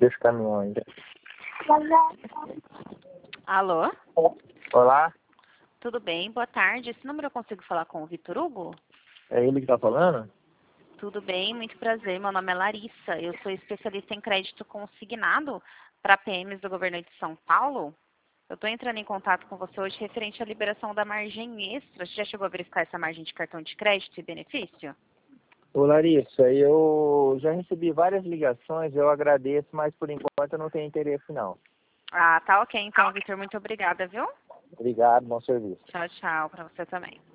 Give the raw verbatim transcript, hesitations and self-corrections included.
Deixa o caminhão aí. Alô? Olá, Tudo bem? Boa tarde. Esse número eu consigo falar com o Vitor Hugo? é ele que tá falando? Tudo bem, muito prazer. Meu nome é Larissa. Eu sou especialista em crédito consignado para P Ms do governo de São Paulo. Eu estou entrando em contato com você hoje referente à liberação da margem extra. Você já chegou a verificar essa margem de cartão de crédito e benefício? Ô Larissa, eu já recebi várias ligações, eu agradeço, mas por enquanto eu não tenho interesse não. Ah, tá ok. Então, Vitor, muito obrigada, viu? Obrigado, bom serviço. Tchau, tchau. Para você também.